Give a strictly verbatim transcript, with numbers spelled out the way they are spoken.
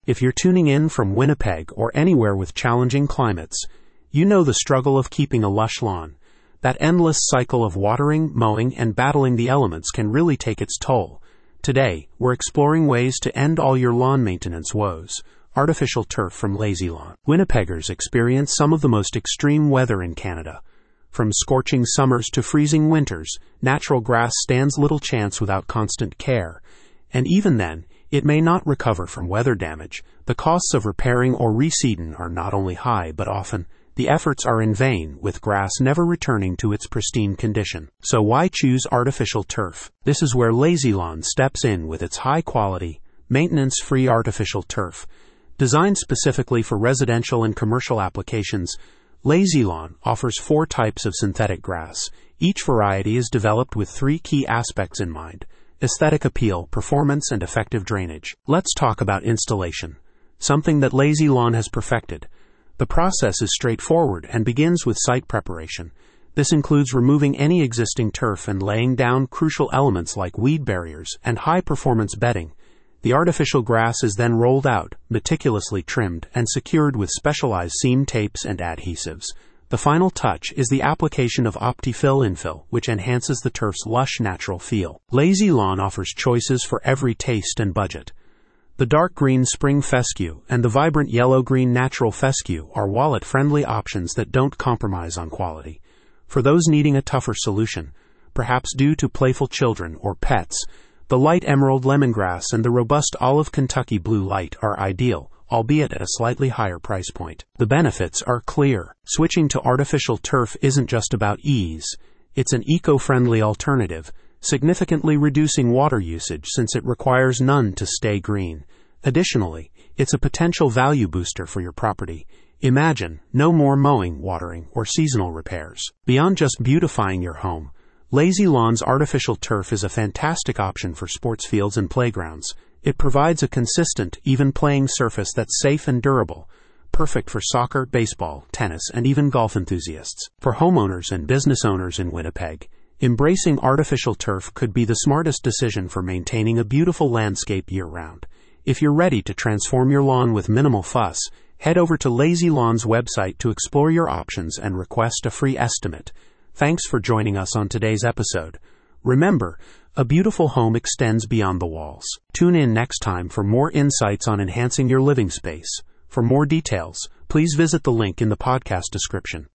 If you're tuning in from Winnipeg or anywhere with challenging climates, you know the struggle of keeping a lush lawn. That endless cycle of watering, mowing, and battling the elements can really take its toll. Today, we're exploring ways to end all your lawn maintenance woes. Artificial turf from Lazy Lawn. Winnipeggers experience some of the most extreme weather in Canada. From scorching summers to freezing winters, natural grass stands little chance without constant care. And even then, it may not recover from weather damage. The costs of repairing or reseeding are not only high, but often the efforts are in vain, with grass never returning to its pristine condition. So why choose artificial turf? This is where Lazy Lawn steps in with its high-quality, maintenance-free artificial turf. Designed specifically for residential and commercial applications, Lazy Lawn offers four types of synthetic grass. Each variety is developed with three key aspects in mind: aesthetic appeal, performance, and effective drainage. Let's talk about installation, something that Lazy Lawn has perfected. The process is straightforward and begins with site preparation. This includes removing any existing turf and laying down crucial elements like weed barriers and high-performance bedding. The artificial grass is then rolled out, meticulously trimmed, and secured with specialized seam tapes and adhesives. The final touch is the application of OptiFill Infill, which enhances the turf's lush natural feel. Lazy Lawn offers choices for every taste and budget. The dark green Spring Fescue and the vibrant yellow-green Natural Fescue are wallet-friendly options that don't compromise on quality. For those needing a tougher solution, perhaps due to playful children or pets, the light emerald lemongrass and the robust olive Kentucky blue light are ideal, albeit at a slightly higher price point. The benefits are clear. Switching to artificial turf isn't just about ease. It's an eco-friendly alternative, significantly reducing water usage since it requires none to stay green. Additionally, it's a potential value booster for your property. Imagine no more mowing, watering, or seasonal repairs. Beyond just beautifying your home, Lazy Lawn's artificial turf is a fantastic option for sports fields and playgrounds. It provides a consistent, even playing surface that's safe and durable, perfect for soccer, baseball, tennis, and even golf enthusiasts. For homeowners and business owners in Winnipeg, embracing artificial turf could be the smartest decision for maintaining a beautiful landscape year-round. If you're ready to transform your lawn with minimal fuss, head over to Lazy Lawn's website to explore your options and request a free estimate. Thanks for joining us on today's episode. Remember, a beautiful home extends beyond the walls. Tune in next time for more insights on enhancing your living space. For more details, please visit the link in the podcast description.